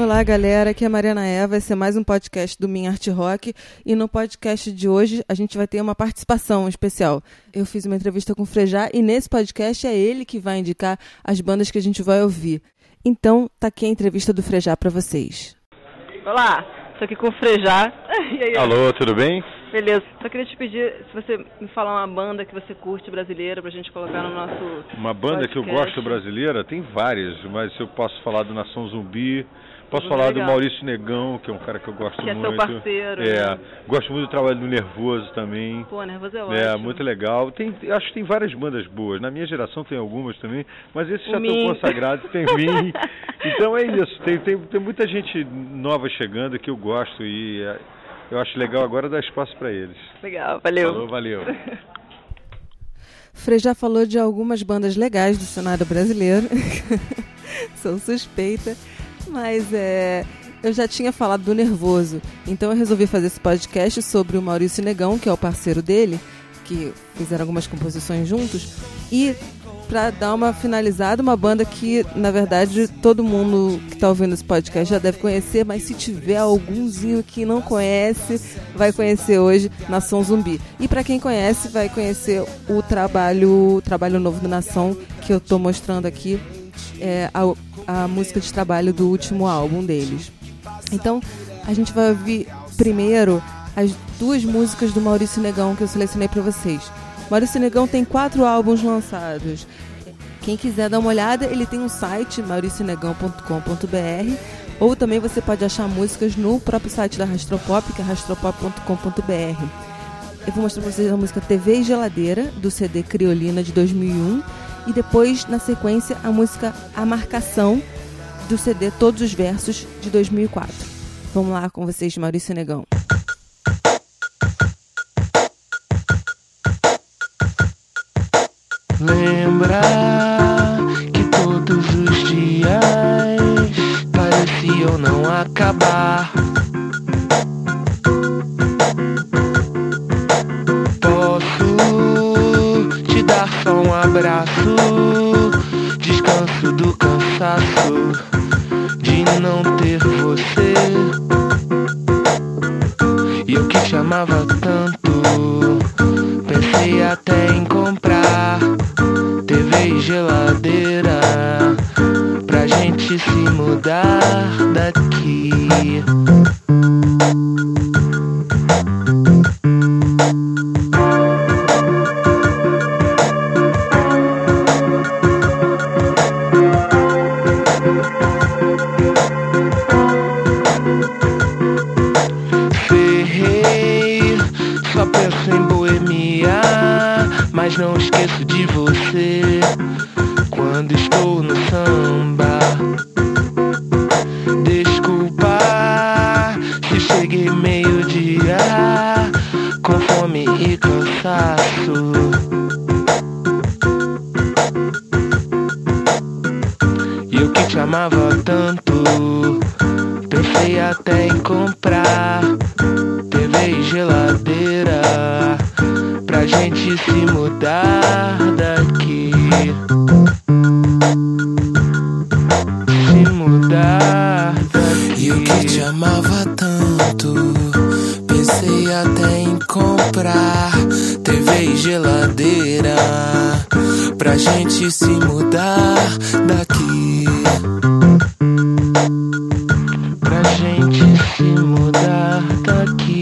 Olá, galera, aqui é a Mariana Eva, esse é mais um podcast do Minha Arte Rock, e no podcast de hoje a gente vai ter uma participação especial. Eu fiz uma entrevista com o Frejá e nesse podcast é ele que vai indicar as bandas que a gente vai ouvir. Então, tá aqui a entrevista do Frejá pra vocês. Olá, estou aqui com o Frejá. E aí, alô, tudo bem? Beleza, só queria te pedir se você me falar uma banda que você curte brasileira pra gente colocar no nosso Uma banda podcast. Que eu gosto brasileira, tem várias, mas eu posso falar do Nação Zumbi, posso Muito falar legal. do Maurício Negão, que é um cara que eu gosto Que é muito. seu parceiro, né? Gosto muito do trabalho do Nervoso também. Pô, Nervoso é ótimo. Muito legal. Acho que tem várias bandas boas. Na minha geração tem algumas também, mas esses já estão consagrados, tem mim. Então é isso, tem muita gente nova chegando que eu gosto e eu acho legal agora dar espaço para eles. Legal, valeu. Falou, valeu. Frejá falou de algumas bandas legais do cenário brasileiro. Sou suspeita. Mas eu já tinha falado do Nervoso, então eu resolvi fazer esse podcast sobre o Maurício Negão, que é o parceiro dele, que fizeram algumas composições juntos, e para dar uma finalizada, uma banda que, na verdade, todo mundo que está ouvindo esse podcast já deve conhecer, mas se tiver algumzinho que não conhece, vai conhecer hoje, Nação Zumbi. E para quem conhece, vai conhecer o trabalho novo do Nação, que eu estou mostrando aqui, a música de trabalho do último álbum deles. Então, a gente vai ouvir primeiro as duas músicas do Maurício Negão que eu selecionei para vocês. Maurício Negão tem 4 álbuns lançados. Quem quiser dar uma olhada, ele tem um site, mauricionegão.com.br, ou também você pode achar músicas no próprio site da Rastropop, que é rastropop.com.br. Eu vou mostrar para vocês a música TV e Geladeira, do CD Criolina de 2001, e depois, na sequência, a música A Marcação, do CD Todos os Versos, de 2004. Vamos lá com vocês, Maurício Negão. Lembra que todos os dias pareciam não acabar. Posso te dar só um abraço, descanso do cansaço de não ter você. E eu que te amava tanto, pensei até em comprar TV e geladeira pra gente se mudar daqui. Ferrei, só penso em boemia, mas não esqueço de você quando estou no samba. Desculpa se cheguei meio-dia com fome e cansaço. E eu que te amava tanto, pensei até em comprar TV e geladeira pra gente se mudar daqui. Se mudar daqui. E eu que te amava tanto, pensei até em comprar TV e geladeira pra gente se mudar daqui. Pra gente se mudar daqui.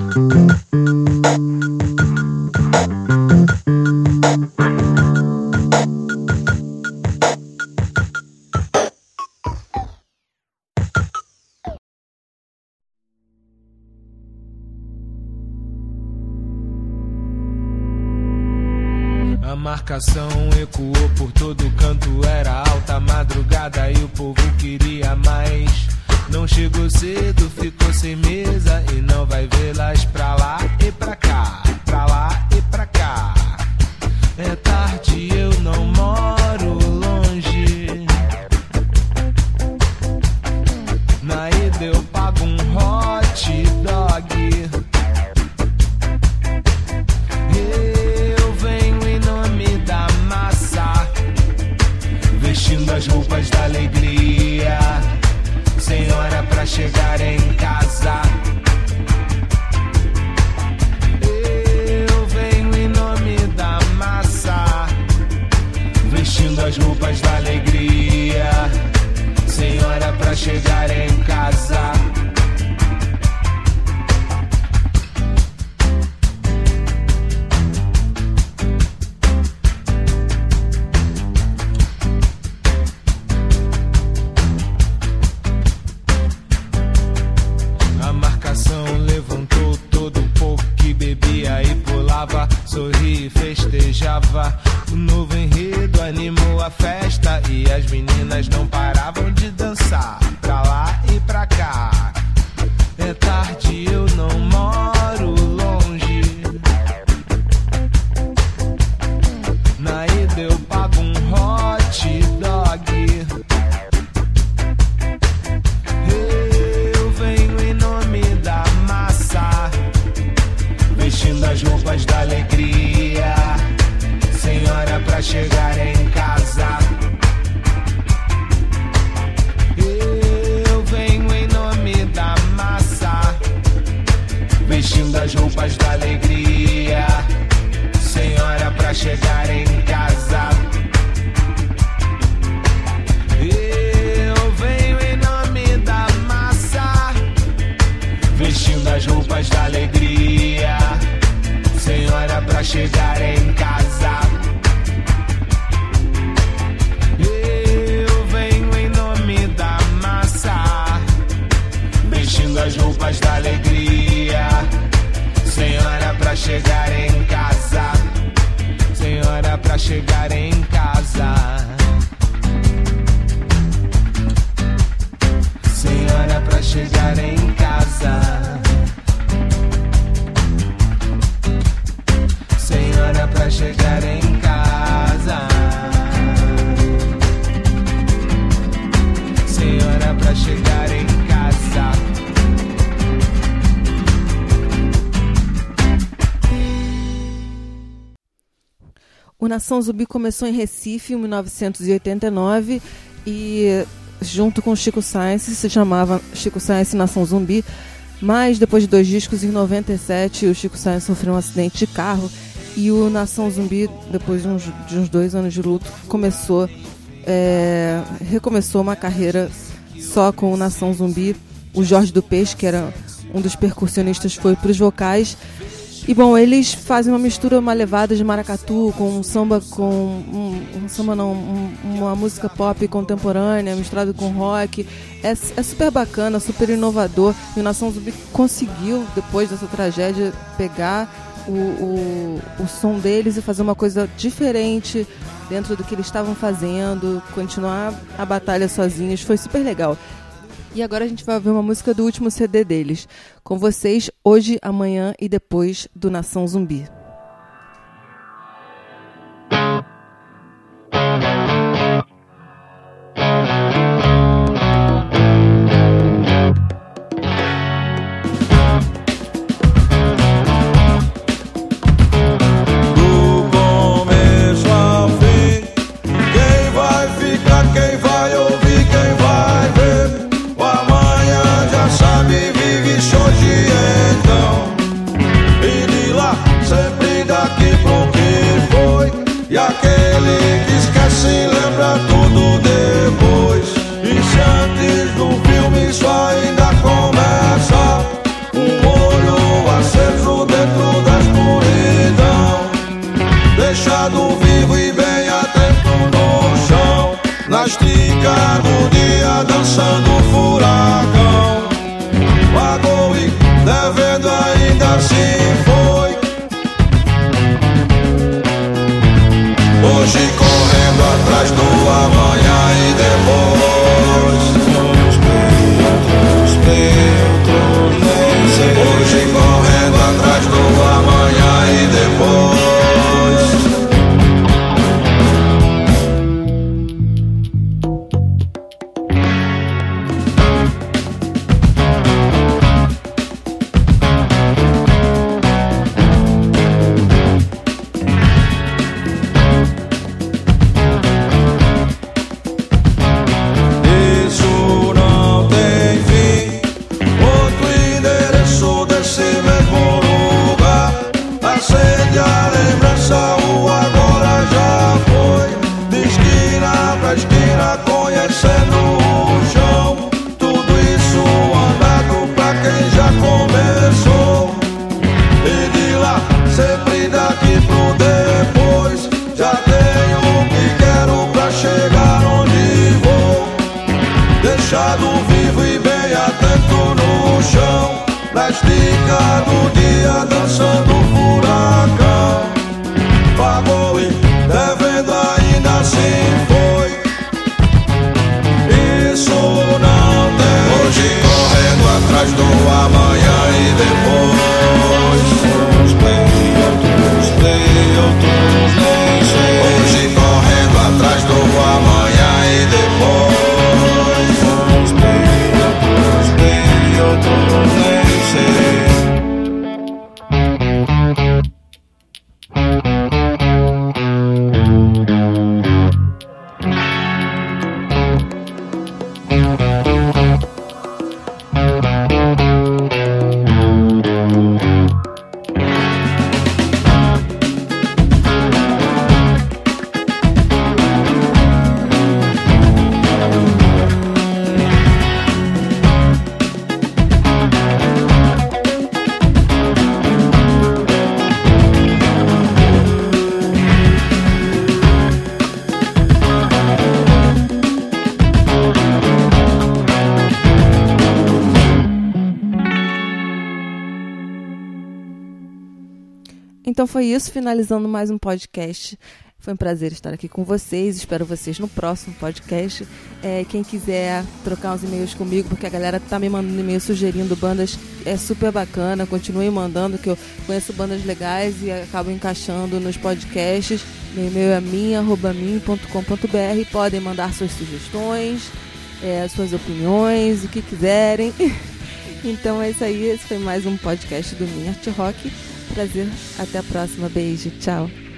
A marcação ecoou por todo canto, era alta madrugada e o povo queria mais. Não chegou cedo, ficou sem mesa e não vai vê-las pra lá e pra cá, pra lá e pra cá. É tarde, eu não moro longe. Na ida eu pago um hot dog. Eu venho em nome da massa, vestindo as roupas da alegria. Senhora suas roupas da alegria. Sem hora pra chegar em casa. Sem hora pra chegar em casa. Sem hora pra chegar em casa. Sem hora pra chegar em casa. Sem hora pra chegar em casa. O Nação Zumbi começou em Recife em 1989 e junto com o Chico Science se chamava Chico Science Nação Zumbi, mas depois de 2 discos, em 97 o Chico Science sofreu um acidente de carro e o Nação Zumbi, depois de uns 2 anos de luto, recomeçou uma carreira só com o Nação Zumbi. O Jorge do Peixe, que era um dos percussionistas, foi para os vocais. E bom, eles fazem uma mistura, uma levada de maracatu com um samba, uma música pop contemporânea misturado com rock. É super bacana, super inovador. E o Nação Zumbi conseguiu, depois dessa tragédia, pegar o som deles e fazer uma coisa diferente dentro do que eles estavam fazendo, continuar a batalha sozinhos. Foi super legal. E agora a gente vai ouvir uma música do último CD deles. Com vocês, Hoje, Amanhã e Depois, do Nação Zumbi. Do dia dançando furacão, pagou e devendo ainda assim foi. Hoje correndo atrás do amanhã e depois. Hoje correndo atrás do amanhã e depois. Vivo e bem atento no chão, na estica do dia dançando furacão. Pagou e devendo ainda assim foi. Isso não tem. Hoje correndo atrás do amanhã e depois. Hoje correndo atrás do amanhã e depois. Então foi isso, finalizando mais um podcast. Foi um prazer estar aqui com vocês, espero vocês no próximo podcast. Quem quiser trocar uns e-mails comigo, porque a galera tá me mandando e-mail sugerindo bandas, é super bacana, continuem mandando, que eu conheço bandas legais e acabo encaixando nos podcasts. Meu e-mail é min@min.com.br. Podem mandar suas sugestões, suas opiniões, o que quiserem. Então é isso aí, esse foi mais um podcast do Min Art Rock. Prazer, até a próxima, beijo, tchau.